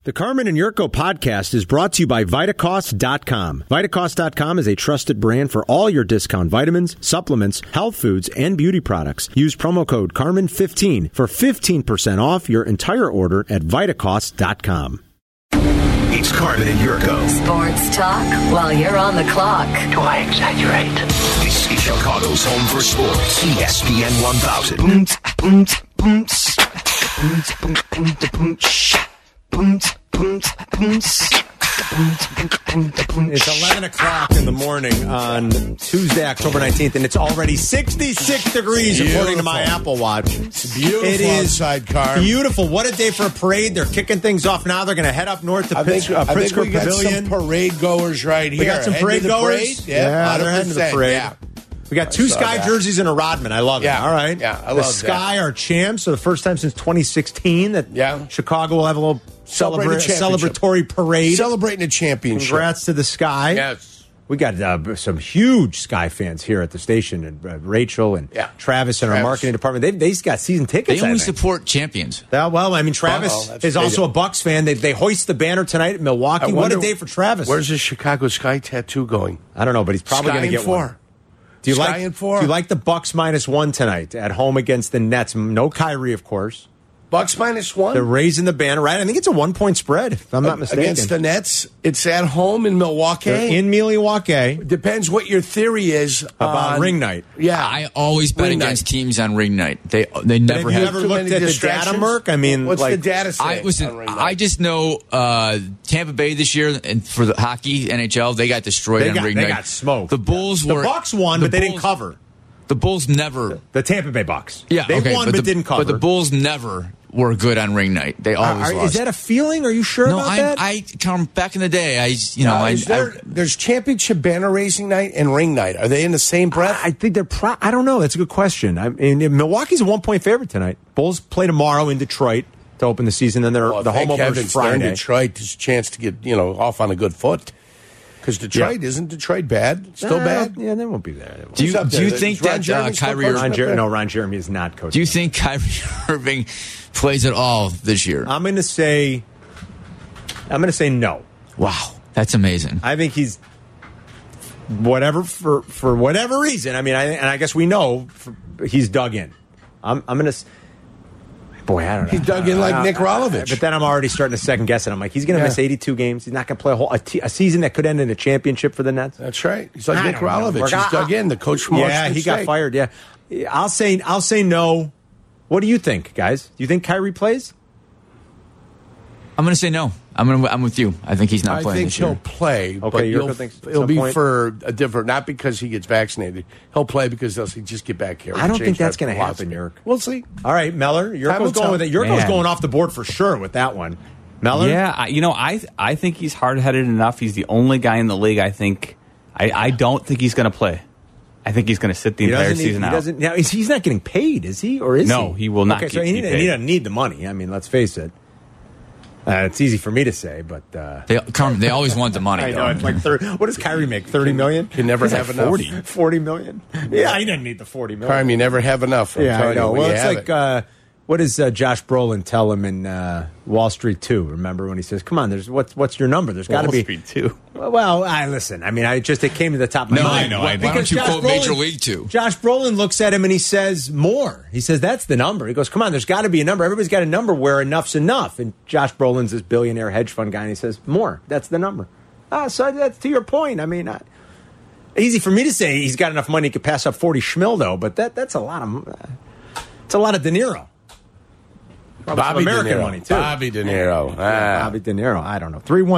The Carmen and Yurko podcast is brought to you by Vitacost.com. Vitacost.com is a trusted brand for all your discount vitamins, supplements, health foods, and beauty products. Use promo code Carmen15 for 15% off your entire order at Vitacost.com. It's Carmen and Yurko. Sports talk while you're on the clock. Do I exaggerate? This is Chicago's home for sports. ESPN 1000. It's 11 o'clock in the morning on Tuesday, October 19th, and it's already 66 degrees according to my Apple Watch. It's beautiful It is outside, Carm. beautiful. What a day for a parade. They're kicking things off now. They're going to head up north to Pritzker we got Pavilion. some parade goers right here. We got some parade goers? Yeah, they're heading to the parade. Yeah. We got two Sky jerseys and a Rodman. I love it. Yeah. All right. Yeah, I the love Sky are champs. So the first time since 2016 that Chicago will have a little celebratory parade. Celebrating a championship. Congrats to the Sky. Yes. We got some huge Sky fans here at the station, and Rachel and Travis in our marketing department. They've got season tickets. They only support champions. Well, I mean, Travis is also a Bucks fan. They hoist the banner tonight at Milwaukee. What a day for Travis. Where's his Chicago Sky tattoo going? I don't know, but he's probably going to get one. Do you like the Bucks -1 tonight at home against the Nets? No Kyrie, of course. Bucks -1? They're raising the banner, right? I think it's a 1-point spread, if I'm not mistaken. Against the Nets? It's at home in Milwaukee? They're in Milwaukee. Depends what your theory is about ring night. Yeah. I always bet against teams on ring night. They never have. Have you ever looked at the data, Merck? I mean, what's the data say? I just know Tampa Bay this year, and for the hockey, NHL, they got destroyed on ring night. They got smoked. The Bulls were... The Bucks won, but they didn't cover. The Bulls never... The Tampa Bay Bucks. Yeah, they won, but didn't cover. But the Bulls never were good on ring night. They always lost. Is that a feeling? Are you sure about that? I come back in the day. There's championship banner raising night and ring night. Are they in the same breath? I think they're. I don't know. That's a good question. I mean, Milwaukee's a 1-point favorite tonight. Bulls play tomorrow in Detroit to open the season. Then the home opener is Friday. Detroit is a chance to get off on a good foot. Because Detroit isn't Detroit bad? Still bad? Yeah, they won't be there. Do you think that Kyrie Irving? Ron Jeremy is not coaching. Do you think Kyrie Irving plays at all this year? I'm going to say no. Wow, that's amazing. I think he's whatever for whatever reason. I mean, I guess we know he's dug in. I'm going to. Boy, I don't know. He's dug in like Nick Rolovich. But then I'm already starting to second guess it. I'm like, he's going to miss 82 games. He's not going to play a season that could end in a championship for the Nets. That's right. He's like Nick Rolovich. He's dug in, the coach from Washington State. State. Got fired. Yeah, I'll say no. What do you think, guys? Do you think Kyrie plays? I'm going to say no. I'm with you. I think he's not playing this year. I think he'll play, but he'll be for a different, not because he gets vaccinated. He'll play because they'll say, just get back here. I don't think that's going to happen, Yerk. We'll see. All right, Meller. Yurko's going with it. Yurko's going off the board for sure with that one. Meller? Yeah, I think he's hard-headed enough. He's the only guy in the league, I think. I don't think he's going to play. I think he's going to sit the entire season out. Now, he's not getting paid, is he? Or is he? No, he will not get paid. He doesn't need the money. I mean, let's face it. It's easy for me to say, but they always want the money. I know. It's like 30. What does Kyrie make? 30 million? You never have enough. 40 million. Yeah, he didn't need the 40 million. Carm, you never have enough. I know. Well, it's like what does Josh Brolin tell him in Wall Street 2? Remember when he says, "Come on, what's your number? There's got to be Wall Street 2." Well, listen. I mean, it came to the top of my mind. No, I know. Why don't you quote Major League 2? Josh Brolin looks at him and he says, "More." He says, "That's the number." He goes, "Come on, there's got to be a number. Everybody's got a number where enough's enough." And Josh Brolin's this billionaire hedge fund guy, and he says, "More. That's the number." So that's to your point. I mean, easy for me to say he's got enough money he could pass up 40 schmil, though. But that's a lot of it's a lot of De Niro. Bobby American De Niro. money, too. Bobby De Niro. Bobby De Niro. I don't know.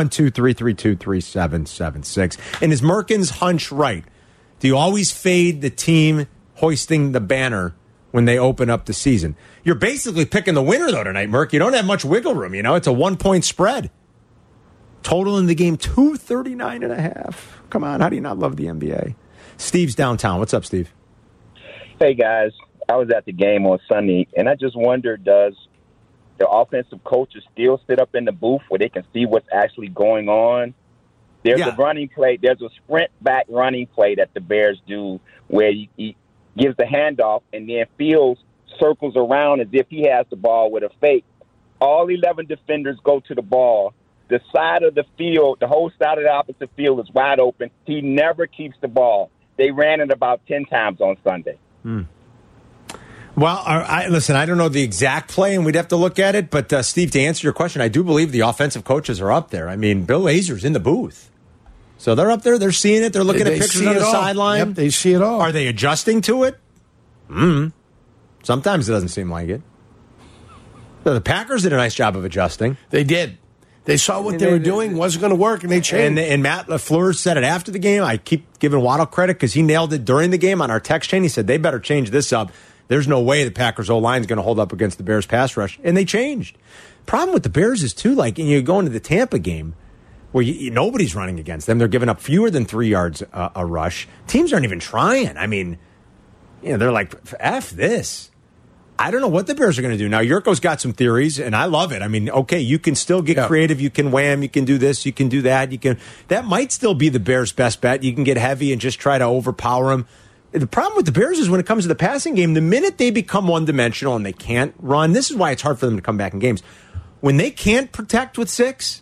312-332-3776. And is Merkin's hunch right? Do you always fade the team hoisting the banner when they open up the season? You're basically picking the winner, though, tonight, Merk. You don't have much wiggle room. It's a 1-point spread. Total in the game, 239.5. Come on. How do you not love the NBA? Steve's downtown. What's up, Steve? Hey, guys. I was at the game on Sunday, and I just wondered, does the offensive coaches still sit up in the booth where they can see what's actually going on? There's a running play. There's a sprint back running play that the Bears do where he gives the handoff and then Fields circles around as if he has the ball with a fake. all 11 defenders go to the ball. The side of the field, the whole side of the opposite field is wide open. He never keeps the ball. They ran it about 10 times on Sunday. Well, listen, I don't know the exact play, and we'd have to look at it. But, Steve, to answer your question, I do believe the offensive coaches are up there. I mean, Bill Lazor's in the booth. So they're up there. They're seeing it. They're looking at pictures on the sideline. Yep, they see it all. Are they adjusting to it? Sometimes it doesn't seem like it. The Packers did a nice job of adjusting. They did. They saw what they were doing wasn't going to work, and they changed. And Matt LaFleur said it after the game. I keep giving Waddle credit because he nailed it during the game on our text chain. He said they better change this up. There's no way the Packers O-line is going to hold up against the Bears pass rush. And they changed. Problem with the Bears is, too, like, you go into the Tampa game where nobody's running against them. They're giving up fewer than 3 yards a rush. Teams aren't even trying. I mean, they're like, F this. I don't know what the Bears are going to do. Now, Yurko's got some theories, and I love it. I mean, okay, you can still get creative. You can wham. You can do this. You can do that. That might still be the Bears' best bet. You can get heavy and just try to overpower them. The problem with the Bears is when it comes to the passing game, the minute they become one-dimensional and they can't run, this is why it's hard for them to come back in games. When they can't protect with 6,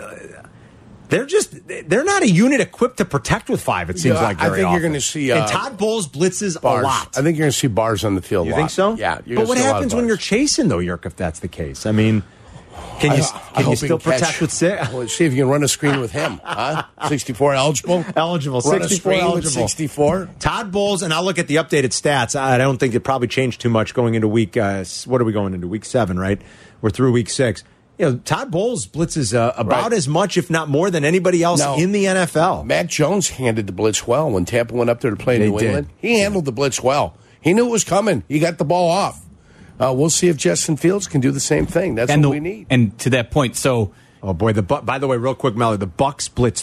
they're not a unit equipped to protect with 5, it seems like very I think often. you're going to see... and Todd Bowles blitzes bars. a lot. I think you're going to see bars on the field You a lot. think so? Yeah. But what happens when you're chasing, though, Yerk, if that's the case? I mean... Can you still protect with 6? Well, see if you can run a screen with him. Huh? 64 eligible? Eligible. Run 64 a screen eligible. with 64? Todd Bowles, and I'll look at the updated stats. I don't think it probably changed too much going into week, what are we going into? Week 7, right? We're through week 6. Todd Bowles blitzes about as much, if not more, than anybody else in the NFL. Matt Jones handled the blitz well when Tampa went up there to play New England. He handled the blitz well. He knew it was coming. He got the ball off. We'll see if Justin Fields can do the same thing. That's what we need. And to that point, so... Oh, boy. By the way, real quick, Melly, the Bucs blitz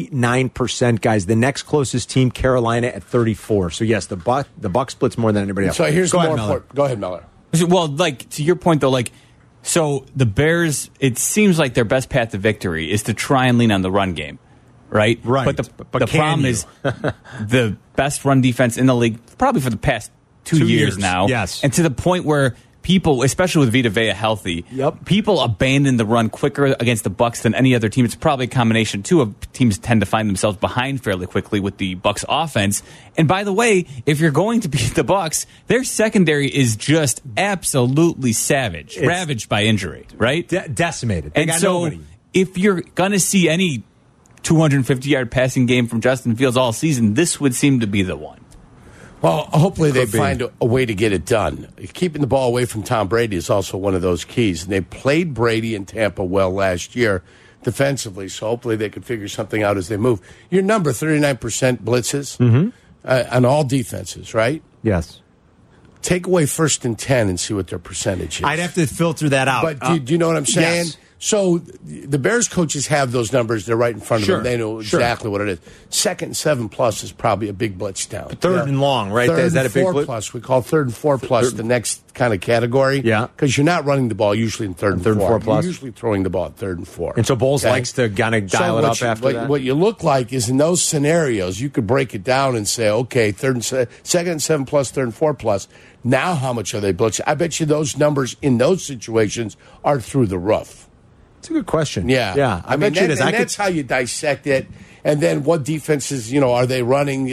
39%, guys. The next closest team, Carolina, at 34%. So, yes, the Bucs blitz more than anybody else. So, here's the more important... Go ahead, Miller. Well, like, to your point, though, like... So, the Bears, it seems like their best path to victory is to try and lean on the run game, right? Right. But the problem is the best run defense in the league, probably for the past two years now. Yes. And to the point where people, especially with Vita Vea healthy, people abandon the run quicker against the Bucs than any other team. It's probably a combination, too, of teams tend to find themselves behind fairly quickly with the Bucs offense. And by the way, if you're going to beat the Bucs, their secondary is just absolutely savage, ravaged by injury, right? Decimated. They and got so nobody. If you're going to see any 250-yard passing game from Justin Fields all season, this would seem to be the one. Well, hopefully they find a way to get it done. Keeping the ball away from Tom Brady is also one of those keys. And they played Brady in Tampa well last year defensively, so hopefully they can figure something out as they move. Your number, 39% blitzes on all defenses, right? Yes. Take away 1st and 10 and see what their percentage is. I'd have to filter that out. But do you know what I'm saying? Yes. So the Bears coaches have those numbers. They're right in front of them. They know exactly what it is. 2nd and 7+ is probably a big blitz down. 3rd and long, right? Third is that and a big 4 plus. We call 3rd and 4 plus the next kind of category. Yeah. Because you're not running the ball usually in 3rd and 4 plus. You're usually throwing the ball at 3rd and 4. And so Bowles likes to kind of dial it up after that. What you look like is in those scenarios, you could break it down and say, okay, 2nd and 7+, 3rd and 4+. Now how much are they blitzing? I bet you those numbers in those situations are through the roof. That's a good question. Yeah. I bet you it is. That's how you dissect it. And then what defenses, are they running,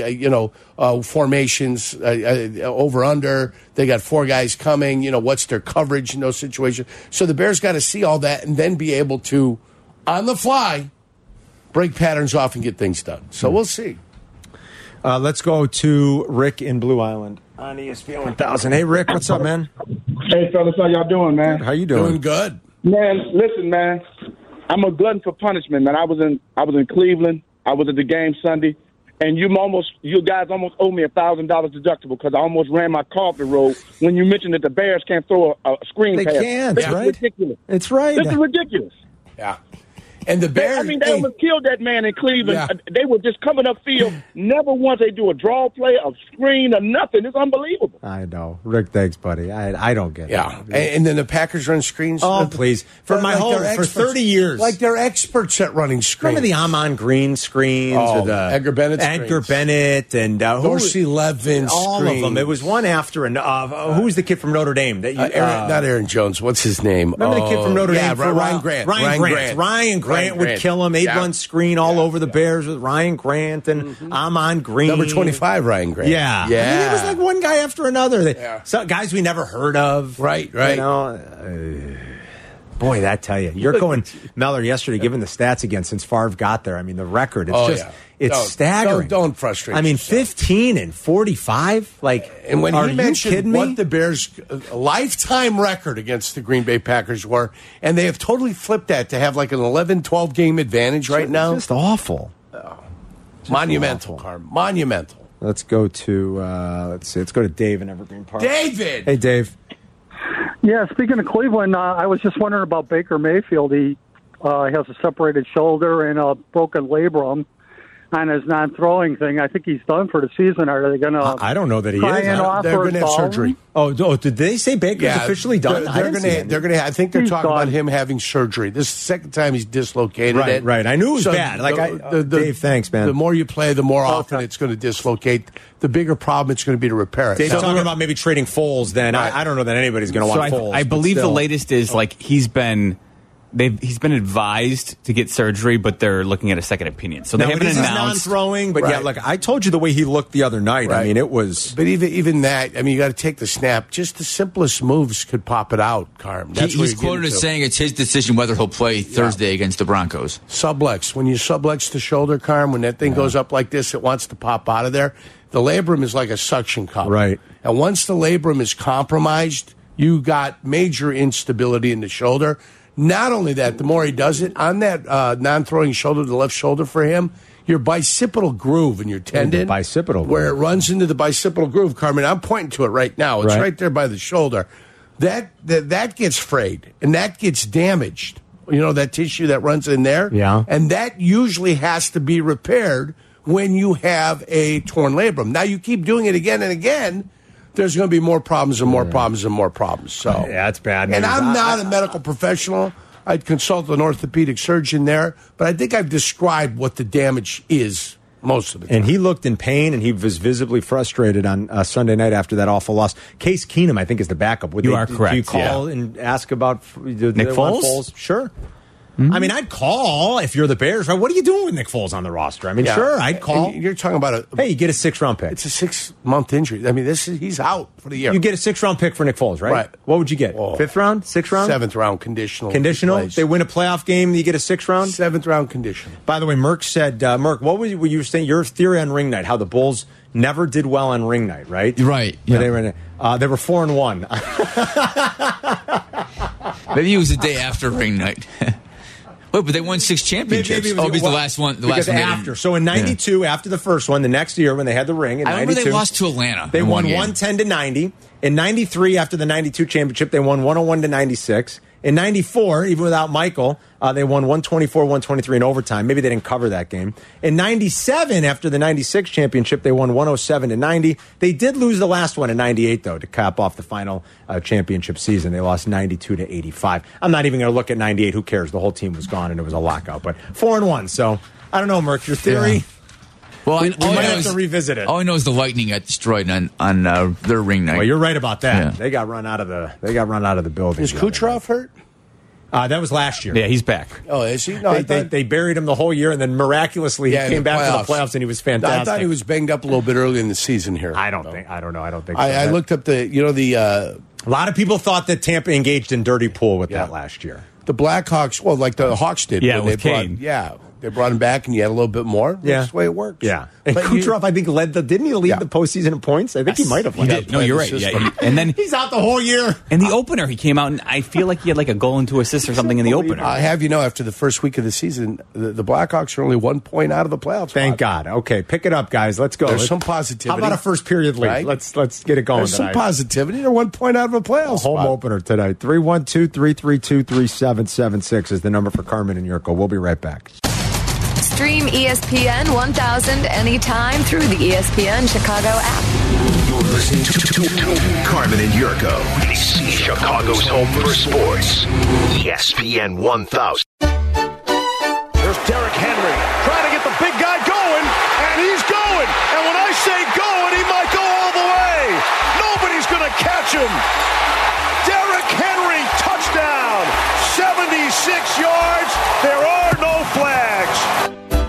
formations, over, under. They got 4 guys coming. What's their coverage in those situations? So the Bears got to see all that and then be able to, on the fly, break patterns off and get things done. So we'll see. Let's go to Rick in Blue Island on ESPN 1000. Hey, Rick, what's up, man? Hey, fellas, how y'all doing, man? How you doing? Doing good. Man, listen, man. I'm a glutton for punishment, man. I was in Cleveland. I was at the game Sunday, and you guys almost owe me $1,000 deductible because I almost ran my car off the road when you mentioned that the Bears can't throw a screen pass. They can't. This right? is ridiculous. It's right. This is ridiculous. Yeah. And the Bears, they almost killed that man in Cleveland. Yeah. They were just coming upfield. Never once they do a draw play, a screen, or nothing. It's unbelievable. I know. Rick, thanks, buddy. I don't get it. Yeah, and then the Packers run screens. Oh, please. For my whole, for 30 years. Like they're experts at running screens. Remember the Amon Green screens? Oh, or the Edgar Bennett and Dorsey Levin all screen. of them. It was one after another. Who's the kid from Notre Dame? That you, not Aaron Jones. What's his name? Remember the kid from Notre Dame? Ryan Grant. Ryan Grant would kill him. They'd run screen all over the Bears with Ryan Grant and Amon Green. Number 25, Ryan Grant. Yeah. I mean, it was like one guy after another. So guys we never heard of. Right. You know, boy, that tell you. You're going, Meller, yesterday, giving the stats again since Favre got there. I mean, the record, it's staggering. Don't frustrate I mean, yourself. 15 and 45? And when are he mentioned you what the Bears' lifetime record against the Green Bay Packers were, and they have totally flipped that to have like an 11, 12 game advantage right now. It's just awful. Monumental, Carm. Monumental. Let's go to let's go to Dave in Evergreen Park. David! Hey, Dave. Yeah, speaking of Cleveland, I was just wondering about Baker Mayfield. He has a separated shoulder and a broken labrum on his non-throwing thing. I think he's done for the season. Are they going to? I don't know that he is. They're going to have surgery. Oh, did they say Baker's officially done? They're going to. I think they're talking about him having surgery. This is the second time he's dislocated it. Right. I knew it was bad. Dave, thanks, man. The more you play, the more often it's going to dislocate. The bigger problem it's going to be to repair it. Dave's talking about maybe trading Foles. Then I don't know that anybody's going to want Foles. I believe the latest is he's been advised to get surgery, but they're looking at a second opinion. So they haven't announced non-throwing, but I told you the way he looked the other night. Right. I mean, it was. But even that, I mean, you got to take the snap. Just the simplest moves could pop it out, Carm. He's quoted as saying it's his decision whether he'll play Thursday against the Broncos. Sublex. When you sublex the shoulder, Carm, when that thing goes up like this, it wants to pop out of there. The labrum is like a suction cup. Right. And once the labrum is compromised, you got major instability in the shoulder. Not only that, the more he does it, on that non-throwing shoulder, the left shoulder for him, your bicipital groove in your tendon, where it runs into the bicipital groove, Carmen, I'm pointing to it right now. It's right there by the shoulder. That gets frayed, and that gets damaged. You know, that tissue that runs in there? Yeah. And that usually has to be repaired when you have a torn labrum. Now, you keep doing it again and again, there's going to be more problems and more problems and more problems. So yeah, it's bad news. And I'm not a medical professional. I'd consult an orthopedic surgeon there, but I think I've described what the damage is most of the time. And he looked in pain, and he was visibly frustrated on Sunday night after that awful loss. Case Keenum, I think, is the backup. You are correct. Do you call and ask about Nick Foles? Sure. I mean, I'd call if you're the Bears. Right? What are you doing with Nick Foles on the roster? I mean, sure, I'd call. And you're talking about hey, you get a 6th-round pick. It's a 6-month injury. I mean, he's out for the year. You get a 6th-round pick for Nick Foles, right? Right. What would you get? 5th round? 6th round? 7th round conditional. Conditional? They win a playoff game, you get a 6th round? 7th round conditional. By the way, Merck said, Merck, what was you were saying? Your theory on ring night, how the Bulls never did well on ring night, right? Right. Yeah. They were 4-1. Maybe it was the day after ring night. Wait, but they won 6 championships. Maybe it was the last one. Because after. So in 92, after the first one, the next year when they had the ring, in 92. I remember they lost to Atlanta. They won 110-90. In 93, after the 92 championship, they won 101-96. In 94, even without Michael, they won 124-123 in overtime. Maybe they didn't cover that game. In 97, after the 96 championship, they won 107-90. They did lose the last one in 98, though, to cap off the final championship season. They lost 92-85. I'm not even going to look at 98. Who cares? The whole team was gone, and it was a lockout. But 4-1. So, I don't know, Merc, your theory? Yeah. Well, we might have to revisit it. All I know is the Lightning got destroyed on their ring night. Well, you're right about that. Yeah. They got run out of the building. Is Kucherov hurt? That was last year. Yeah, he's back. Oh, is he? No, they buried him the whole year, and then miraculously he came back for the playoffs, and he was fantastic. I thought he was banged up a little bit early in the season here. I don't know. I don't think. I looked up a lot of people thought that Tampa engaged in dirty pool with that last year. The Blackhawks, well, like the Hawks did. Yeah, when with they Kane. Brought, They brought him back, and you had a little bit more. Yeah. That's the way it works. Yeah. And But Kucherov, I think, didn't he lead the postseason in points? I think he might have. He did. No, you're right. Yeah, and then he's out the whole year. in the opener, he came out, and I feel like he had like a goal and 2 assists or something in the opener. I have after the first week of the season, the Blackhawks are only 1 point out of the playoffs. Thank God. Okay, pick it up, guys. Let's go. There's some positivity. How about a first period lead? Right? Let's get it going. There's tonight. some positivity. They're 1 point out of a playoff Home spot. opener tonight. 312-332-3776 is the number for Carmen and Yurko. We'll be right back. Stream ESPN 1000 anytime through the ESPN Chicago app. You're listening to Carmen and Yurko. This is Chicago's home for sports. ESPN 1000. There's Derrick Henry trying to get the big guy going, and he's going. And when I say going, he might go all the way. Nobody's going to catch him. Derrick Henry, touchdown. 76 yards. There are no flags.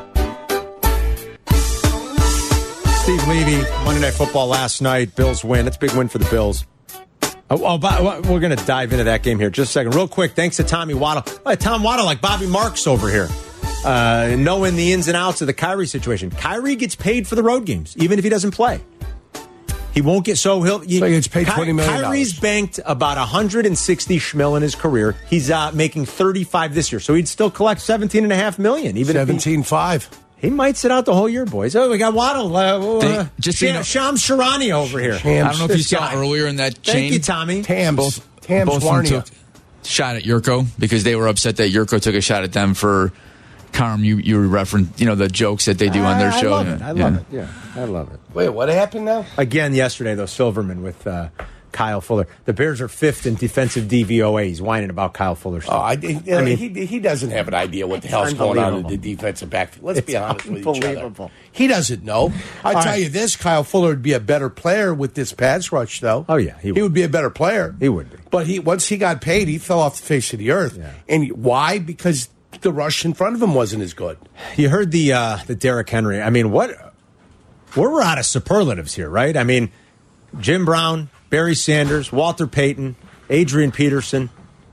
Steve Levy, Monday Night Football last night. Bills win. It's a big win for the Bills. We're going to dive into that game here just a second. Real quick, thanks to Tommy Waddle. Tom Waddle like Bobby Marks over here. Knowing the ins and outs of the Kyrie situation. Kyrie gets paid for the road games, even if he doesn't play. He won't get so he gets paid $20 million. Kyrie's banked about 160 schmil in his career. He's making 35 this year, so he'd still collect $17.5 million. Even 17.5. He might sit out the whole year, boys. Oh, we got Waddle. Shams Sharani over here. I don't know if you saw earlier in that chain. Thank you, Tommy. Tams Both of them Warnia. took shot at Yurko because they were upset that Yurko took a shot at them for Carm. You referenced the jokes that they do on their show. I love it. I love it. Yeah, I love it. Wait, what happened now? Again, yesterday, though, Silverman with Kyle Fuller. The Bears are 5th in defensive DVOA. He's whining about Kyle Fuller. He doesn't have an idea what the hell's going on in the defensive backfield. Let's be honest with each other. He doesn't know. I tell you this, Kyle Fuller would be a better player with this pass rush, though. Oh, yeah. He would be a better player. He would be. But once he got paid, he fell off the face of the earth. Yeah. And why? Because the rush in front of him wasn't as good. You heard the Derrick Henry. I mean, we're out of superlatives here, right? I mean, Jim Brown, Barry Sanders, Walter Payton, Adrian Peterson.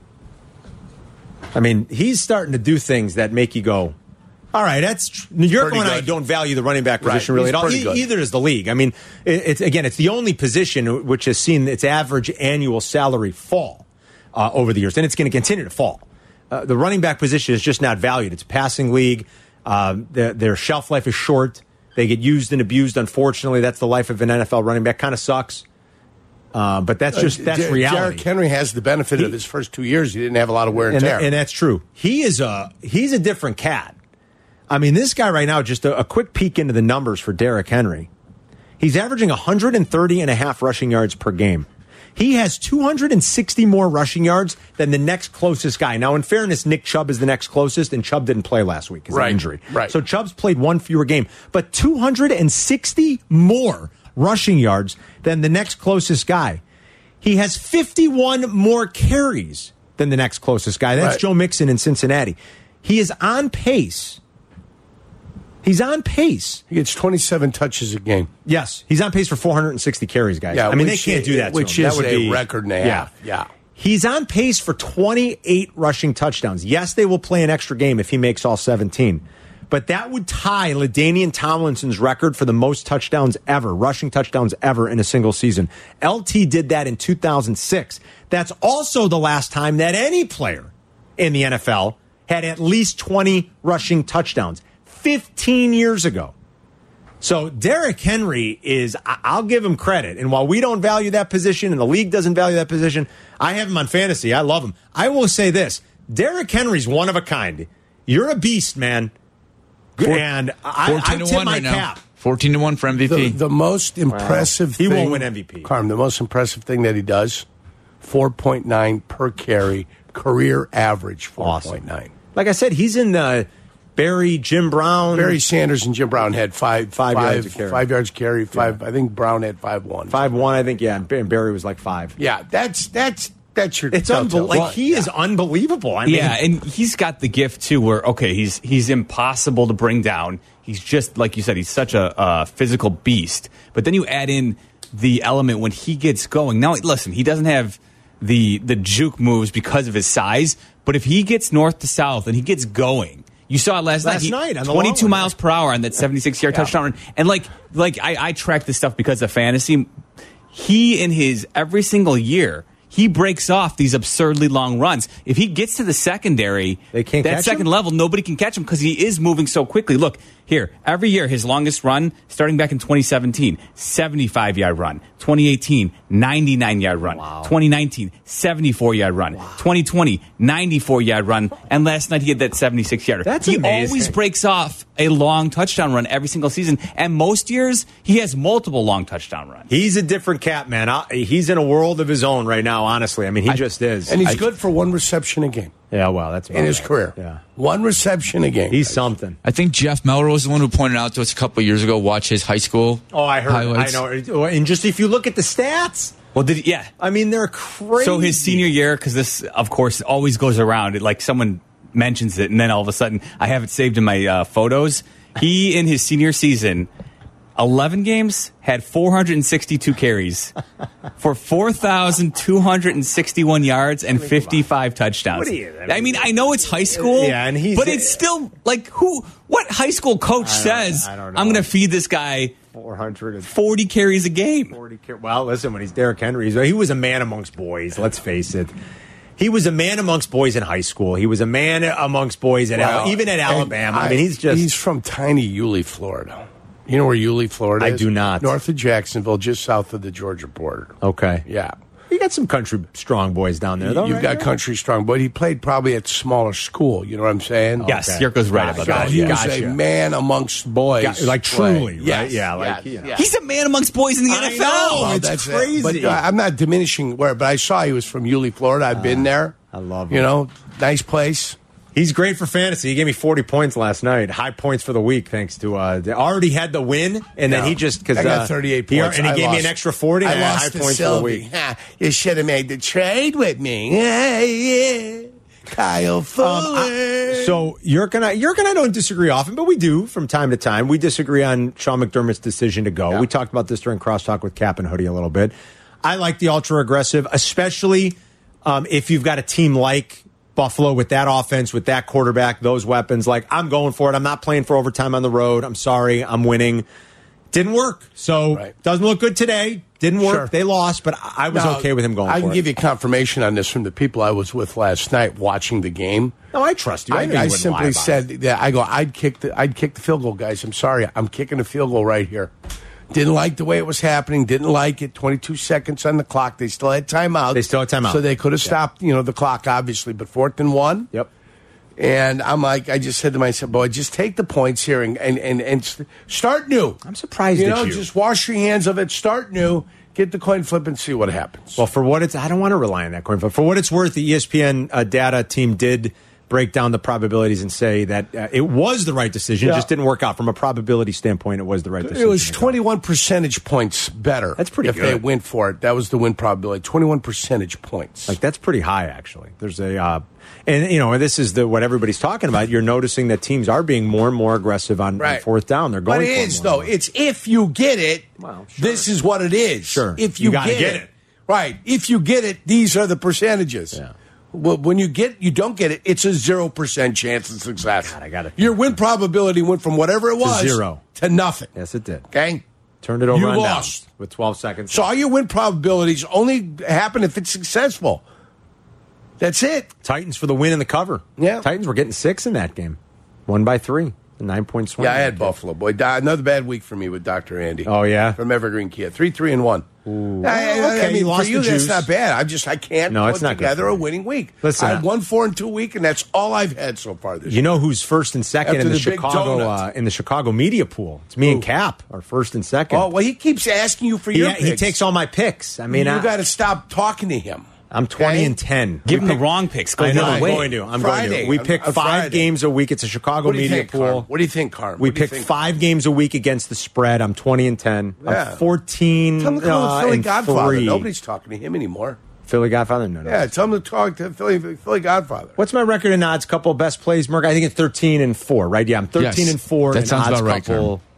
I mean, he's starting to do things that make you go, all right, Yurko and I don't value the running back position really at all. Either does the league. I mean, it's the only position which has seen its average annual salary fall over the years, and it's going to continue to fall. The running back position is just not valued. It's a passing league. Their shelf life is short. They get used and abused, unfortunately. That's the life of an NFL running back. Kind of sucks. But that's reality. Derrick Henry has the benefit of his first 2 years. He didn't have a lot of wear and tear. And that's true. He's a different cat. I mean, this guy right now, just a quick peek into the numbers for Derrick Henry. He's averaging 130.5 rushing yards per game. He has 260 more rushing yards than the next closest guy. Now, in fairness, Nick Chubb is the next closest, and Chubb didn't play last week because of injury. Right. So Chubb's played one fewer game, but 260 more rushing yards than the next closest guy. He has 51 more carries than the next closest guy. That's Joe Mixon in Cincinnati. He is on pace. He's on pace. He gets 27 touches a game. Yes, he's on pace for 460 carries, guys. Yeah, I mean, they can't do that. Which is a record and a half. Yeah. He's on pace for 28 rushing touchdowns. Yes, they will play an extra game if he makes all 17. But that would tie LaDainian Tomlinson's record for the most touchdowns ever, rushing touchdowns ever in a single season. LT did that in 2006. That's also the last time that any player in the NFL had at least 20 rushing touchdowns. 15 years ago. So Derrick Henry I'll give him credit. And while we don't value that position and the league doesn't value that position, I have him on fantasy. I love him. I will say this. Derrick Henry's one of a kind. You're a beast, man. And I tip my cap. 14-1 for MVP. The most impressive thing. He won't win MVP. Carm, the most impressive thing that he does, 4.9 per carry, career average 4.9. Awesome. Like I said, he's in the Barry, Jim Brown. Barry Sanders and Jim Brown had five yards carry. 5 yards carry. I think Brown had 5.1. 5.1, I think, yeah. And Barry was like 5. Yeah, that's your. It's unbelievable. He is unbelievable. I mean, and he's got the gift too, where he's impossible to bring down. He's just like you said. He's such a physical beast. But then you add in the element when he gets going. Now, listen, he doesn't have the juke moves because of his size. But if he gets north to south and he gets going, You saw it last night. On the 22 long miles per hour on that 76-yard touchdown run. And I track this stuff because of fantasy. He, in his every single year, he breaks off these absurdly long runs. If he gets to the secondary, they can't that catch second him? level, nobody can catch him because he is moving so quickly. Look, here, every year, his longest run, starting back in 2017, 75-yard run. 2018, 99-yard run. Wow. 2019, 74-yard run. 2020, 94-yard run. And last night, he had that 76-yarder. That's He amazing. always breaks off a long touchdown run every single season. And most years, he has multiple long touchdown runs. He's a different cat, man. He's in a world of his own right now, honestly. I mean, he just is. And he's good for one reception a game Yeah, well, that's about in his right. career. Yeah. One reception a game. He's something. I think Jeff Melrose is the one who pointed out to us a couple of years ago. Watch his high school. Oh, I heard. highlights. I know. And just if you look at the stats, Well, yeah. I mean, they're crazy. So his senior year, because this, of course, always goes around. Like someone mentions it, and then all of a sudden, I have it saved in my photos. He, in his senior season, 11 games, had 462 carries for 4,261 yards and 55 touchdowns. I mean, I know it's high school, Yeah, and but it's still like what high school coach says, I don't know. I'm going to feed this guy 40 carries a game. Well, listen, when he's Derrick Henry, he was a man amongst boys, let's face it. He was a man amongst boys in high school. He was a man amongst boys even at Alabama. I mean, he's from tiny Yulee, Florida. You know where Yulee, Florida is? I do not. North of Jacksonville, just south of the Georgia border. Okay. Yeah. You got some country strong boys down there, though. You've right? got country strong, but he played probably at smaller school. You know what I'm saying? Yes, Yurko's right about that. He was a man amongst boys. Like truly, Yes. right? Yeah, Yes. He's a man amongst boys in the I NFL. know. It's That's crazy. But I'm not diminishing where, but I saw he was from Yulee, Florida. I've been there. I love him. You know, nice place. He's great for fantasy. He gave me 40 points last night. High points for the week, thanks to they already had the win, and then he just because I got 38 points. and he gave me an lost. extra 40. I and lost high to points Sylvie. for the week. You should have made the trade with me. Yeah. Kyle Fuller. So Yerk and I don't disagree often, but we do from time to time. We disagree on Sean McDermott's decision to go. Yeah. We talked about this during Crosstalk with Cap and Hoodie a little bit. I like the ultra aggressive, especially if you've got a team like Buffalo with that offense, with that quarterback, those weapons. Like, I'm going for it. I'm not playing for overtime on the road. I'm sorry. I'm winning. Didn't work. So doesn't look good today. Didn't work. Sure. They lost, but I was okay with him going for it. I can give you confirmation on this from the people I was with last night watching the game. No, I trust you. I know you I wouldn't lie simply about said that I'd kick the field goal, guys. I'm sorry. I'm kicking the field goal right here. Didn't like the way it was happening. Didn't like it. 22 seconds on the clock. They still had timeout. So they could have stopped, the clock, obviously. But 4th and 1. Yep. And I'm like, I just said to myself, boy, just take the points here and start new. I'm surprised at you. Just wash your hands of it. Start new. Get the coin flip and see what happens. Well, for what I don't want to rely on that coin flip. For what it's worth, the ESPN data team did break down the probabilities and say that it was the right decision. It just didn't work out. From a probability standpoint, it was the right decision. It was 21 percentage points better. That's pretty good. If they went for it. That was the win probability. 21 percentage points. Like, that's pretty high, actually. There's a... and this is what everybody's talking about. You're noticing that teams are being more and more aggressive on 4th down. They're going But it for is, more though. It's if you get it, this is what it is. Sure. If you gotta get it. Right. If you get it, these are the percentages. Yeah. Well, when you don't get it, it's a 0% chance of success. God, I got it. Your win probability went from whatever it was 0 to nothing. Yes, it did. Okay? Turned it over You on lost. down with 12 seconds. So all your win probabilities only happen if it's successful. That's it. Titans for the win and the cover. Yeah. Titans were getting 6 in that game. Won by 3. A 9-point swing. Yeah, I had Buffalo. Boy, another bad week for me with Dr. Andy. Oh, yeah? From Evergreen Kia. 3-3-1. Okay, I mean, you lost for you, the that's juice. not bad. I can't No, put it's not good together for a me. winning week. Listen, I had 1-4-2 week, and that's all I've had so far this year. You know who's first and second After in the the big donut. Chicago media pool? It's me and Cap are first and second. Oh, well, he keeps asking you for your picks. He takes all my picks. I mean, you got to stop talking to him. I'm 20 and 10. Give him the wrong picks. Go I the know. other I'm way. going to. Friday, We pick on 5 Friday. games a week. It's a Chicago What do you media think, pool. Carm? What do you think, Carm? We What do you pick think? 5 games a week against the spread. I'm 20 and 10. Yeah. I'm 14 Tell him to call Philly and Godfather. 3. Nobody's talking to him anymore. Philly Godfather? No. Yeah, tell him to talk to Philly Godfather. What's my record in odds couple best plays, Merc? I think it's 13 and 4, right? Yeah, I'm 13 Yes. and 4 That in sounds odds about right, couple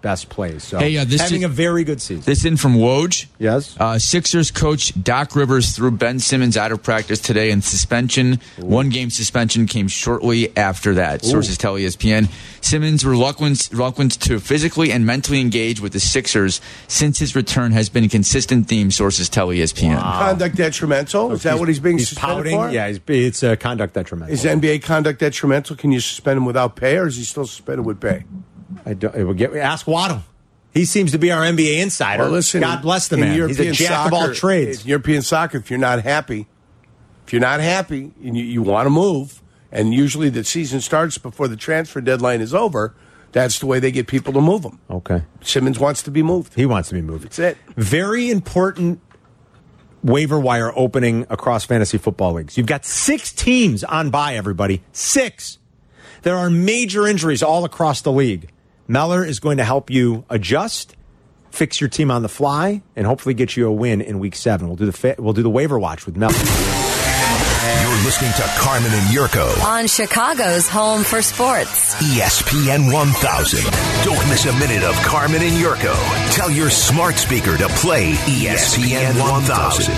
best plays. So Hey, having a very good season. This in from Woj. Yes. Sixers coach Doc Rivers threw Ben Simmons out of practice today in suspension. Ooh. 1-game suspension came shortly after that. Sources tell ESPN. Simmons' reluctant to physically and mentally engage with the Sixers since his return has been a consistent theme, sources tell ESPN. Wow. Conduct detrimental? Is that what he's being suspended pouting for? Yeah, it's conduct detrimental. Is NBA conduct detrimental? Can you suspend him without pay, or is he still suspended with pay? Ask Waddle. He seems to be our NBA insider. Well, listen, God bless the man. He's a jack of all trades. In European soccer, if you're not happy, and you want to move, and usually the season starts before the transfer deadline is over, that's the way they get people to move them. Okay. Simmons wants to be moved. He wants to be moved. That's it. Very important waiver wire opening across fantasy football leagues. You've got 6 teams on bye, everybody. 6. There are major injuries all across the league. Meller is going to help you adjust, fix your team on the fly, and hopefully get you a win in Week 7. We'll do the waiver watch with Meller. You're listening to Carmen and Yurko on Chicago's home for sports. ESPN 1000. Don't miss a minute of Carmen and Yurko. Tell your smart speaker to play ESPN 1000.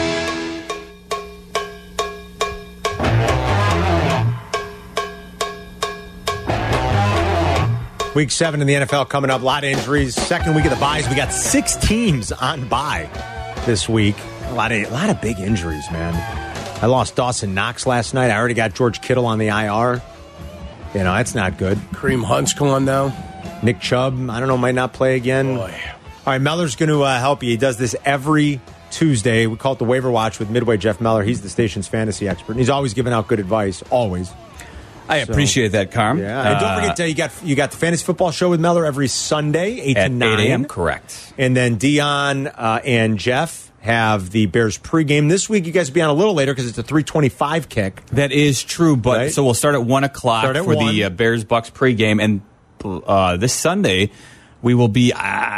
Week 7 in the NFL coming up. A lot of injuries. Second week of the byes. We got 6 teams on bye this week. A lot of big injuries, man. I lost Dawson Knox last night. I already got George Kittle on the IR. You know, that's not good. Kareem Hunt's gone now. Nick Chubb, I don't know, might not play again. Boy. All right, Meller's going to help you. He does this every Tuesday. We call it the Waiver Watch with Midway Jeff Meller. He's the station's fantasy expert. And he's always giving out good advice, always. I appreciate that, Carm. Yeah, and don't forget, you got the Fantasy Football Show with Meller every Sunday, 8 to 9. 8 a.m., correct. And then Dion and Jeff have the Bears pregame. This week, you guys will be on a little later because it's a 3:25 kick. That is true, but right? So we'll start at 1 o'clock for the Bears-Bucks pregame. And this Sunday, we will be...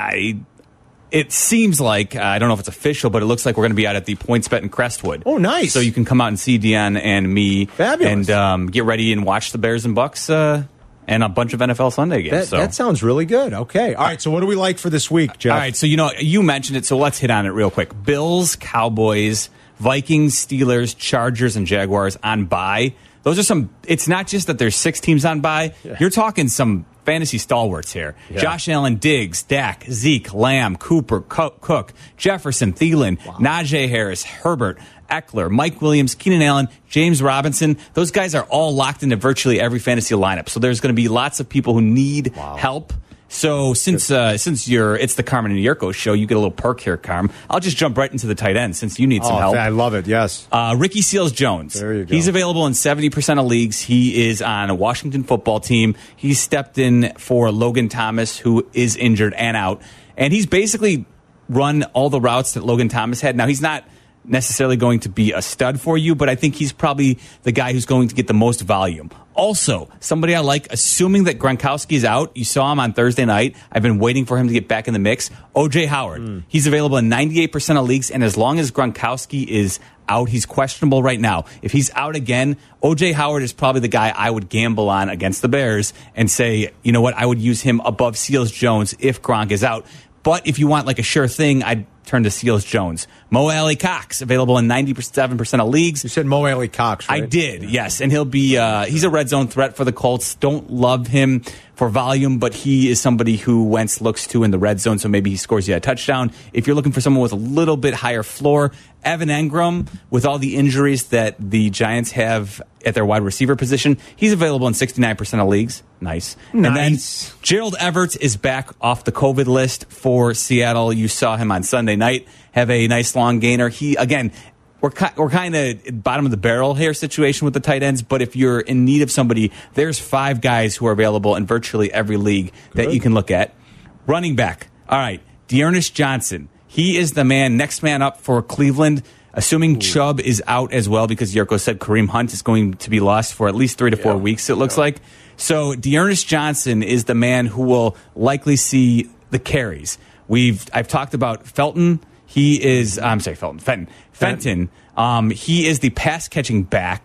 It seems like, I don't know if it's official, but it looks like we're going to be out at the PointsBet in Crestwood. Oh, nice. So you can come out and see Dion and me. Fabulous. And get ready and watch the Bears and Bucks and a bunch of NFL Sunday games. That sounds really good. Okay. All right, so what do we like for this week, Jeff? All right, so you mentioned it, so let's hit on it real quick. Bills, Cowboys, Vikings, Steelers, Chargers, and Jaguars on bye. Those are some... It's not just that there's 6 teams on bye. Yeah. You're talking some... fantasy stalwarts here. Yeah. Josh Allen, Diggs, Dak, Zeke, Lamb, Cooper, Cook, Jefferson, Thielen, Najee Harris, Herbert, Eckler, Mike Williams, Keenan Allen, James Robinson. Those guys are all locked into virtually every fantasy lineup. So there's going to be lots of people who need help. So since it's the Carmen and Yurko show, you get a little perk here, Carm. I'll just jump right into the tight end since you need some help. I love it, yes. Ricky Seals-Jones. There you go. He's available in 70% of leagues. He is on a Washington football team. He stepped in for Logan Thomas, who is injured and out. And he's basically run all the routes that Logan Thomas had. Now, he's not necessarily going to be a stud for you, but I think he's probably the guy who's going to get the most volume. Also, somebody I like, assuming that Gronkowski is out. You saw him on Thursday night. I've been waiting for him to get back in the mix. O.J. Howard. He's available in 98% of leagues, and as long as Gronkowski is out, he's questionable right now. If he's out again, O.J. Howard is probably the guy I would gamble on against the Bears and say, you know what, I would use him above Seals-Jones if Gronk is out. But if you want like a sure thing, I'd turn to Seals-Jones. Mo Alley Cox, available in 97% of leagues. You said Mo Alley Cox, right? I did, yes. And he'll be, he's a red zone threat for the Colts. Don't love him for volume, but he is somebody who Wentz looks to in the red zone, so maybe he scores you a touchdown. If you're looking for someone with a little bit higher floor, Evan Engram, with all the injuries that the Giants have at their wide receiver position, he's available in 69% of leagues. Nice. And then Gerald Everett is back off the COVID list for Seattle. You saw him on Sunday night have a nice long gainer. He, again, we're kind of bottom of the barrel here situation with the tight ends, but if you're in need of somebody, there's 5 guys who are available in virtually every league that you can look at. Running back. All right. Dearness Johnson. He is the next man up for Cleveland, assuming Chubb is out as well, because Yurko said Kareem Hunt is going to be lost for at least 3 to 4 weeks, it looks like. So Dearness Johnson is the man who will likely see the carries. I've talked about Felton. He is, Fenton. He is the pass-catching back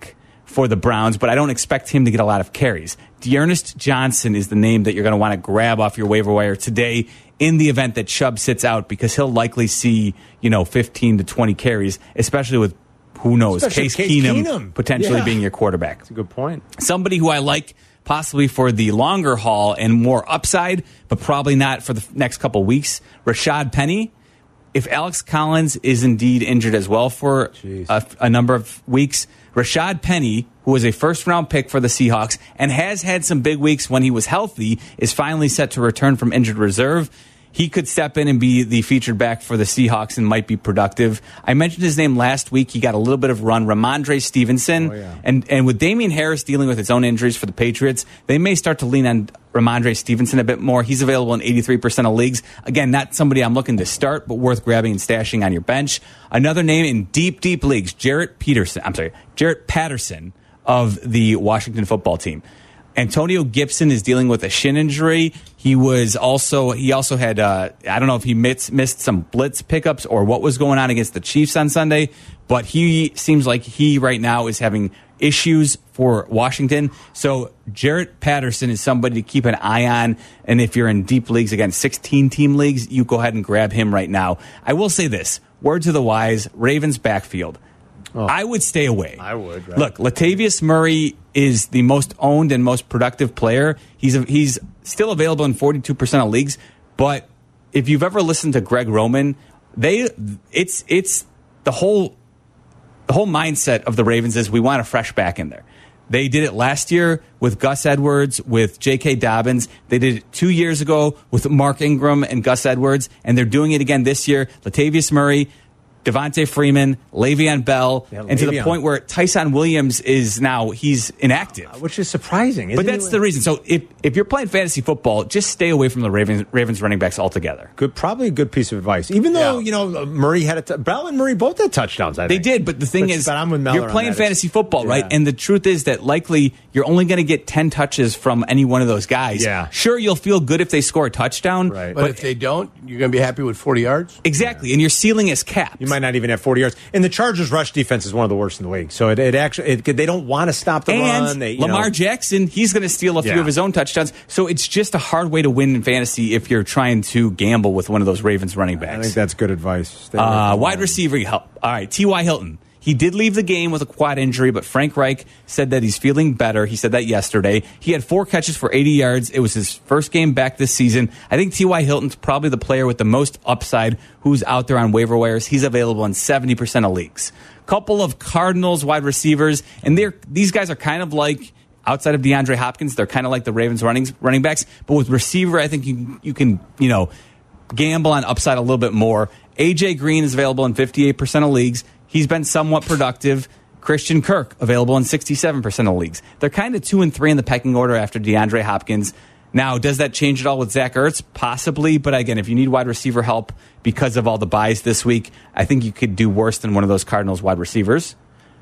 for the Browns, but I don't expect him to get a lot of carries. Dearness Johnson is the name that you're going to want to grab off your waiver wire today in the event that Chubb sits out, because he'll likely see 15 to 20 carries, especially with, who knows, Case Keenum potentially being your quarterback. That's a good point. Somebody who I like possibly for the longer haul and more upside, but probably not for the next couple weeks, Rashad Penny. If Alex Collins is indeed injured as well for a number of weeks, Rashad Penny, who was a first-round pick for the Seahawks and has had some big weeks when he was healthy, is finally set to return from injured reserve. He could step in and be the featured back for the Seahawks and might be productive. I mentioned his name last week. He got a little bit of run. Ramondre Stevenson. And with Damian Harris dealing with his own injuries for the Patriots, they may start to lean on Ramondre Stevenson a bit more. He's available in 83% of leagues. Again, not somebody I'm looking to start, but worth grabbing and stashing on your bench. Another name in deep, deep leagues, Jarrett Patterson of the Washington football team. Antonio Gibson is dealing with a shin injury. He also had I don't know if he missed some blitz pickups or what was going on against the Chiefs on Sunday, but he seems like he right now is having issues for Washington. So Jarrett Patterson is somebody to keep an eye on, and if you're in deep leagues, again 16-team leagues, you go ahead and grab him right now. I will say this, word to the wise, Ravens backfield. I would stay away. I would. Right? Look, Latavius Murray is the most owned and most productive player. He's still available in 42% of leagues. But if you've ever listened to Greg Roman, it's the whole mindset of the Ravens is we want a fresh back in there. They did it last year with Gus Edwards, with J.K. Dobbins. They did it 2 years ago with Mark Ingram and Gus Edwards, and they're doing it again this year. Latavius Murray, Devontae Freeman, Le'Veon Bell, and to the point where Tyson Williams is now, he's inactive. Which is surprising. But that's the reason. So if you're playing fantasy football, just stay away from the Ravens running backs altogether. Probably a good piece of advice. Even though, Murray had Bell and Murray both had touchdowns, I think. They did, but the thing is, I'm with you're playing fantasy football, right? And the truth is that likely you're only going to get 10 touches from any one of those guys. Yeah. Sure, you'll feel good if they score a touchdown. Right. But if they don't, you're going to be happy with 40 yards? Exactly, and your ceiling is capped. You might not even have 40 yards. And the Chargers' rush defense is one of the worst in the league. So they don't want to stop the run. Lamar Jackson, he's going to steal a few of his own touchdowns. So it's just a hard way to win in fantasy if you're trying to gamble with one of those Ravens running backs. I think that's good advice. Wide receiver, all right, T.Y. Hilton. He did leave the game with a quad injury, but Frank Reich said that he's feeling better. He said that yesterday. He had 4 catches for 80 yards. It was his first game back this season. I think T.Y. Hilton's probably the player with the most upside who's out there on waiver wires. He's available in 70% of leagues. Couple of Cardinals wide receivers, and these guys are kind of like, outside of DeAndre Hopkins, they're kind of like the Ravens running backs. But with receiver, I think you can gamble on upside a little bit more. A.J. Green is available in 58% of leagues. He's been somewhat productive. Christian Kirk, available in 67% of leagues. They're kind of 2 and 3 in the pecking order after DeAndre Hopkins. Now, does that change at all with Zach Ertz? Possibly, but again, if you need wide receiver help because of all the buys this week, I think you could do worse than one of those Cardinals wide receivers.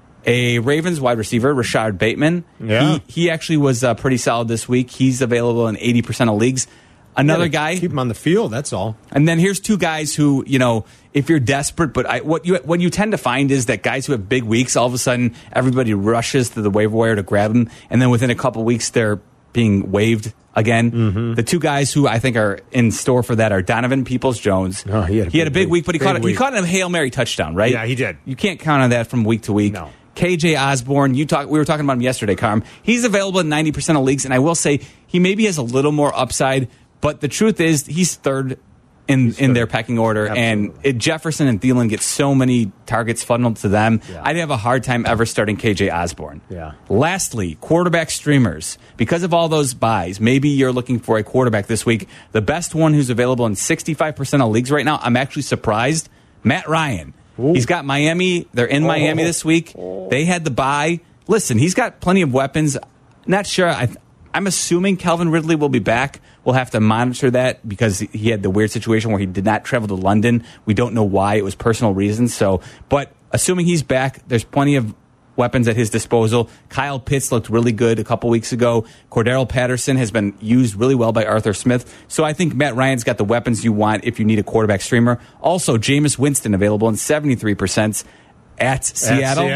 A Ravens wide receiver, Rashard Bateman. Yeah. He actually was pretty solid this week. He's available in 80% of leagues. Another guy, keep him on the field. That's all. And then here's 2 guys who, if you're desperate, but what you tend to find is that guys who have big weeks, all of a sudden everybody rushes to the waiver wire to grab them, and then within a couple weeks they're being waived again. Mm-hmm. The 2 guys who I think are in store for that are Donovan Peoples-Jones. Oh, he had a big week, but he caught a Hail Mary touchdown, right? Yeah, he did. You can't count on that from week to week. No. KJ Osborne, we were talking about him yesterday, Carm. He's available in 90% of leagues, and I will say he maybe has a little more upside. But the truth is, he's third in their pecking order, Absolutely. And Jefferson and Thielen get so many targets funneled to them. Yeah. I'd have a hard time ever starting KJ Osborne. Yeah. Lastly, quarterback streamers. Because of all those buys, maybe you're looking for a quarterback this week. The best one who's available in 65% of leagues right now, I'm actually surprised, Matt Ryan. Ooh. He's got Miami. They're in Miami this week. They had the bye. Listen, he's got plenty of weapons. Not sure. I'm assuming Calvin Ridley will be back. We'll have to monitor that because he had the weird situation where he did not travel to London. We don't know why. It was personal reasons. But assuming he's back, there's plenty of weapons at his disposal. Kyle Pitts looked really good a couple weeks ago. Cordero Patterson has been used really well by Arthur Smith. So I think Matt Ryan's got the weapons you want if you need a quarterback streamer. Also, Jameis Winston available in 73% at Seattle.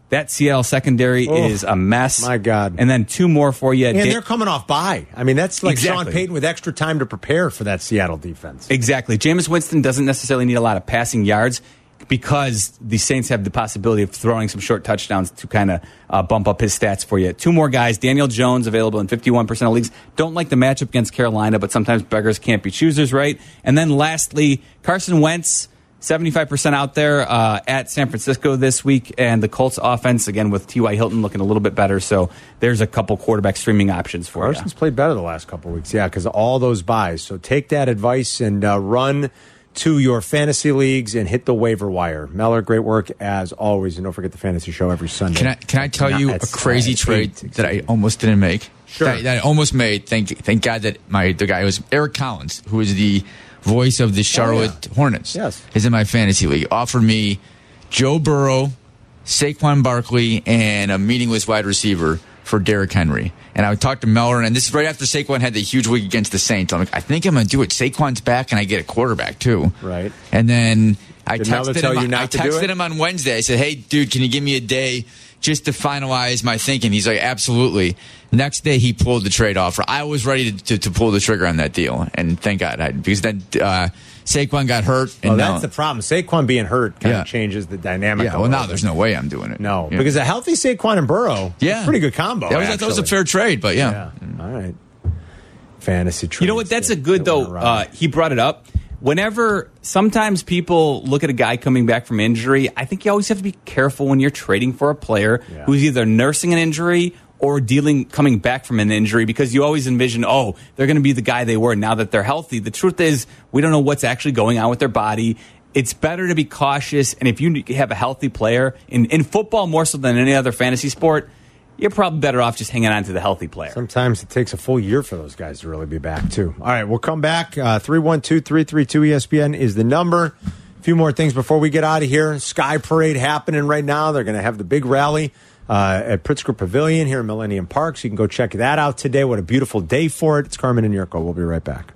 That Seattle secondary is a mess. My God. And then 2 more for you. And they're coming off bye. I mean, that's like Exactly. Sean Payton with extra time to prepare for that Seattle defense. Exactly. Jameis Winston doesn't necessarily need a lot of passing yards because the Saints have the possibility of throwing some short touchdowns to kind of bump up his stats for you. 2 more guys. Daniel Jones, available in 51% of leagues. Don't like the matchup against Carolina, but sometimes beggars can't be choosers, right? And then lastly, Carson Wentz, 75% out there at San Francisco this week, and the Colts offense, again, with T.Y. Hilton looking a little bit better. So there's a couple quarterback streaming options for you. Carson's played better the last couple of weeks, because of all those buys. So take that advice and run to your fantasy leagues and hit the waiver wire. Meller, great work as always, and don't forget the fantasy show every Sunday. Can I tell you a crazy trade that I almost didn't make? Sure. That I almost made. Thank God that the guy was Eric Collins, who is the voice of the Charlotte Hornets. Yes. Is in my fantasy league. Offered me Joe Burrow, Saquon Barkley, and a meaningless wide receiver for Derrick Henry. And I would talk to Meller, and this is right after Saquon had the huge week against the Saints. I'm like, I think I'm going to do it. Saquon's back, and I get a quarterback, too. Right. And then I Did Meller texted tell him, you not to do it? him on Wednesday. I said, hey, dude, can you give me a day just to finalize my thinking? He's like, absolutely. Next day, he pulled the trade offer. I was ready to pull the trigger on that deal, and thank God. Because then Saquon got hurt. And that's the problem. Saquon being hurt kind of changes the dynamic. Yeah, well, now there's no way I'm doing it. No, because a healthy Saquon and Burrow, is a pretty good combo. That was a fair trade, but yeah. All right. Fantasy trade. You know what? That's a good, though. He brought it up. Sometimes people look at a guy coming back from injury. I think you always have to be careful when you're trading for a player who's either nursing an injury or coming back from an injury, because you always envision, they're going to be the guy they were now that they're healthy. The truth is, we don't know what's actually going on with their body. It's better to be cautious. And if you have a healthy player, in football more so than any other fantasy sport, you're probably better off just hanging on to the healthy player. Sometimes it takes a full year for those guys to really be back, too. All right, we'll come back. 312-332-ESPN is the number. A few more things before we get out of here. Sky Parade happening right now. They're going to have the big rally at Pritzker Pavilion here in Millennium Park, so you can go check that out today. What a beautiful day for it. It's Carmen and Yurko. We'll be right back.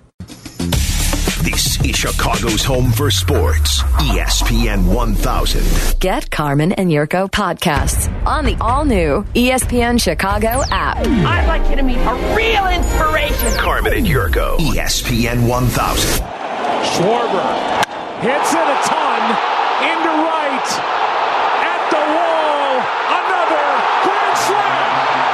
This is Chicago's home for sports, ESPN 1000. Get Carmen and Yurko podcasts on the all-new ESPN Chicago app. I'd like you to meet a real inspiration. Carmen and Yurko, ESPN 1000. Schwarber hits it a ton into right. At the wall, another grand slam.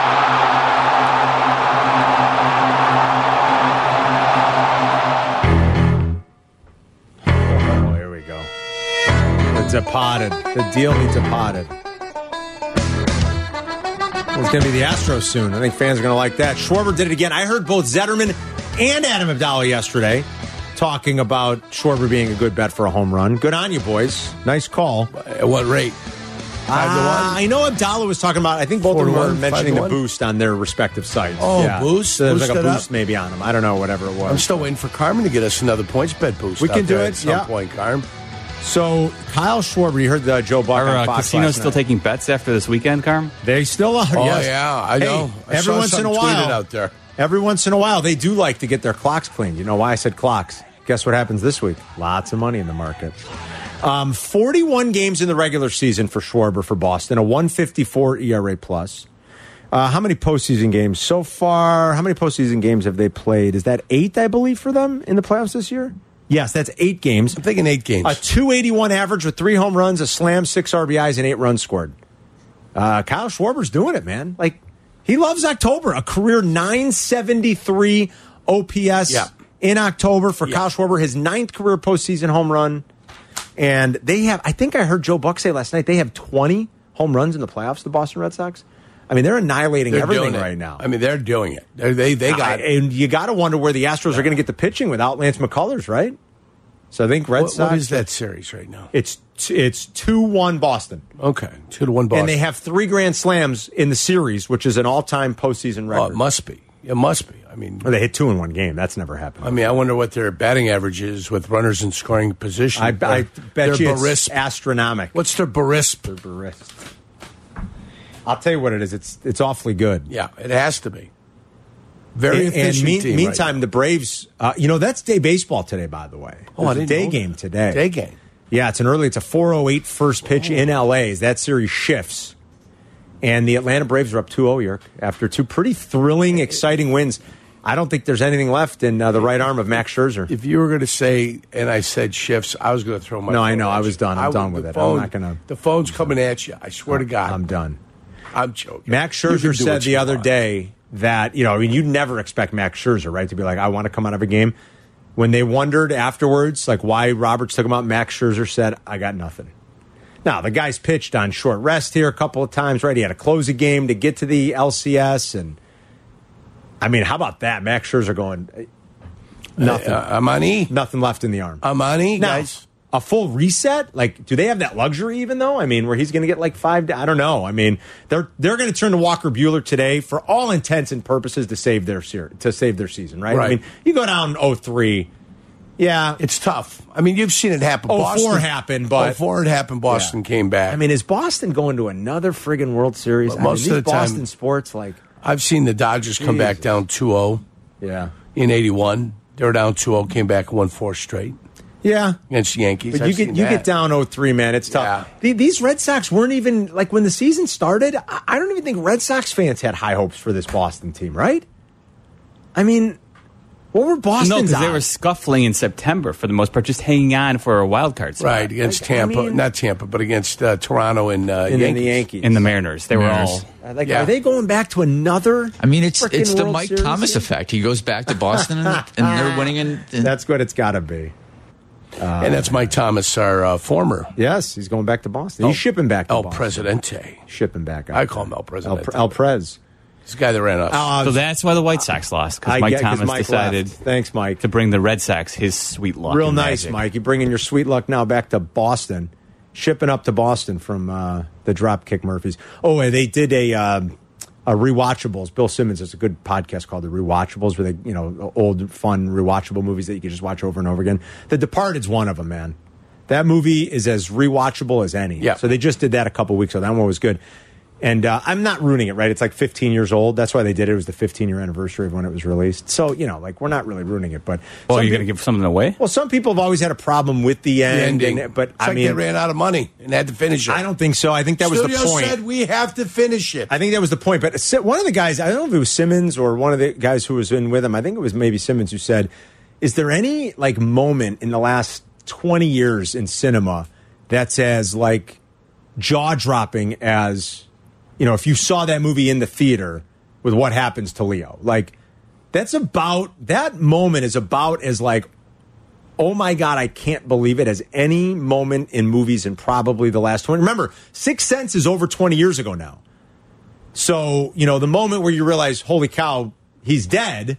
Oh, here we go. It's a potted. The deal needs a potted. It's going to be the Astros soon. I think fans are going to like that. Schwarber did it again. I heard both Zetterman and Adam Abdallah yesterday talking about Schwarber being a good bet for a home run. Good on you, boys. Nice call. At what rate? 5-1? I know Abdallah was talking about, I think both of them were 4-1, mentioning the 5-1? boost on their respective sites. Oh, boost? So there's like a Boost it boost up? maybe on them. I don't know, whatever it was. I'm still waiting for Carmen to get us another points bet boost. We can out do there it, at some yeah. point, Carmen. So Kyle Schwarber, you heard the Joe Buck on Fox casinos last still night. taking bets after this weekend, Carm? They still are. Oh, yes. yeah, I know. Hey, I every saw once in a something while, tweeted out there. Every once in a while, they do like to get their clocks cleaned. You know why I said clocks? Guess what happens this week? Lots of money in the market. 41 games in the regular season for Schwarber for Boston, a 154 ERA plus. How many postseason games so far? How many postseason games have they played? Is that 8, I believe, for them in the playoffs this year? Yes, that's 8 games. I'm thinking 8 games. A 281 average with 3 home runs, a slam, 6 RBIs, and 8 runs scored. Kyle Schwarber's doing it, man. Like, he loves October. A career 973 OPS in October for Kyle Schwarber, his 9th career postseason home run. And they have, I think I heard Joe Buck say last night, they have 20 home runs in the playoffs, the Boston Red Sox. I mean, they're annihilating everything right now. I mean, they're doing it. They got it. And you got to wonder where the Astros are going to get the pitching without Lance McCullers, right? So I think Red Sox. What is that series right now? It's 2-1 Boston. Okay, 2-1 Boston. And they have 3 grand slams in the series, which is an all-time postseason record. Oh, it must be. It must be. I mean, they hit 2 in one game. That's never happened. I mean, I wonder what their batting average is with runners in scoring position. I bet you it's astronomical. What's their Barisp? Their Barisp. I'll tell you what it is. It's awfully good. Yeah, it has to be. Very efficient team. Meantime, the Braves. That's day baseball today. By the way, I didn't day know game that. today. Day game. Yeah, it's a 4:08 first pitch in LA. As that series shifts, And the Atlanta Braves are up 2-0, Yerk, after two pretty thrilling, exciting wins. I don't think there's anything left in the right arm of Max Scherzer. If you were going to say, and I said shifts, I was going to throw my. No, I know. I was done. I'm done with it. I'm not going to. The phone's coming at you. I swear to God. I'm done. I'm joking. Max Scherzer said the other day that, you'd never expect Max Scherzer, right, to be like, I want to come out of a game. When they wondered afterwards, like, why Roberts took him out, Max Scherzer said, I got nothing. Now, the guy's pitched on short rest here a couple of times, right? He had to close a game to get to the LCS, and I mean, how about that? Max Scherzer going, nothing. I'm on E. Nothing left in the arm. I'm on E, guys. A full reset? Like, do they have that luxury even, though? I mean, where he's going to get like 5 I don't know. I mean, they're going to turn to Walker Buehler today for all intents and purposes to save their season, right? I mean, you go down 0-3. Yeah. It's tough. I mean, you've seen it happen. 0-4 happened, but 0-4 happened. Boston came back. I mean, is Boston going to another friggin' World Series? Most of the Boston time, sports, like, I've seen the Dodgers come back down 2-0. Yeah. In 81. They were down 2-0, came back and won 4 straight. Yeah. Against the Yankees. But you get down 0-3, man. It's tough. Yeah. These Red Sox weren't even, like, when the season started, I don't even think Red Sox fans had high hopes for this Boston team, right? I mean, what were Boston's No, because they odds? were scuffling in September for the most part, just hanging on for a wild card spot. Right, against Tampa. Not Tampa, but against Toronto and the Yankees. And the Mariners. They were all... Are they going back to another? I mean, it's the World Mike Series Thomas effect. He goes back to Boston and they're winning. And that's what it's got to be. And that's Mike Thomas, our former. Yes, he's going back to Boston. He's shipping back to El Boston. Presidente. Shipping back. I call him El Presidente. El Prez. This guy that ran us. So that's why the White Sox lost, because Mike Thomas decided Thanks, Mike. to bring the Red Sox his sweet luck. Real and nice, magic. Mike. You're bringing your sweet luck now back to Boston. Shipping up to Boston from the Dropkick Murphys. Oh, and they did a Rewatchables. Bill Simmons has a good podcast called The Rewatchables, where they, old, fun, rewatchable movies that you can just watch over and over again. The Departed's one of them, man. That movie is as rewatchable as any. Yeah. So they just did that a couple weeks ago. That one was good. And I'm not ruining it, right? It's like 15 years old. That's why they did it. It was the 15-year anniversary of when it was released. So, we're not really ruining it. But well, are you going to give something away? Well, some people have always had a problem with the ending. But it's like they ran out of money and had to finish it. I don't think so. I think that was the point. Studio said we have to finish it. I think that was the point. But one of the guys, I don't know if it was Simmons or one of the guys who was in with him, I think it was maybe Simmons, who said, is there any moment in the last 20 years in cinema that's as jaw-dropping as... if you saw that movie in the theater with what happens to Leo, that moment is about as oh my God, I can't believe it, as any moment in movies in probably the last 20. Remember, Sixth Sense is over 20 years ago now. So, the moment where you realize, holy cow, he's dead,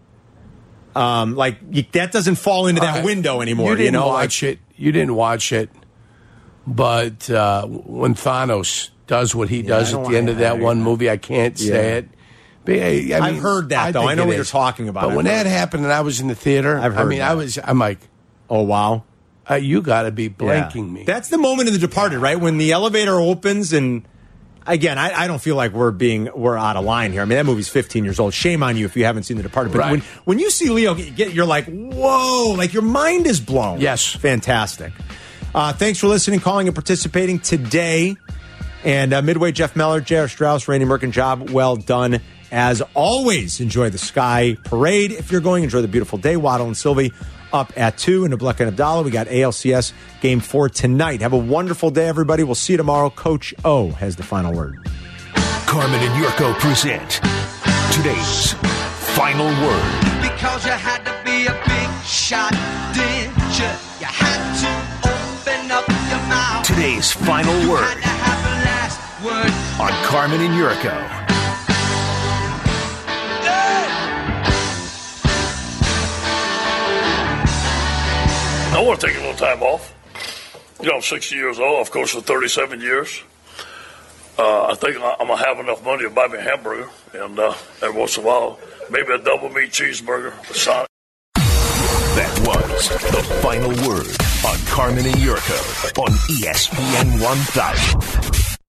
that doesn't fall into that window anymore. You didn't watch it. You didn't watch it. But when Thanos does what he does at the end of that one movie, I can't say it. But, I've heard that, though. I know what you're talking about. But when that happened and I was in the theater, I'm like, oh, wow. You got to be blanking me. That's the moment in The Departed, right? When the elevator opens and... Again, I don't feel like we're out of line here. I mean, that movie's 15 years old. Shame on you if you haven't seen The Departed. But when you see Leo you're like, whoa, your mind is blown. Yes. Fantastic. Thanks for listening, calling, and participating today. And Midway, Jeff Meller, J.R. Strauss, Randy Merkin, job well done. As always, enjoy the Sky Parade. If you're going, enjoy the beautiful day. Waddle and Sylvie up at 2 in Nebraska and Abdallah. We got ALCS Game 4 tonight. Have a wonderful day, everybody. We'll see you tomorrow. Coach O has the final word. Carmen and Yurko present today's final word. Because you had to be a big shot, didn't you? You had to open up your mouth. Today's final word. Had to have the last word. On Carmen and Yurko. I want to take a little time off. I'm 60 years old. I've coached for 37 years. I think I'm going to have enough money to buy me a hamburger. And every once in a while, maybe a double meat cheeseburger for Sonic. That was the final word on Carmen and Yurko on ESPN 1000.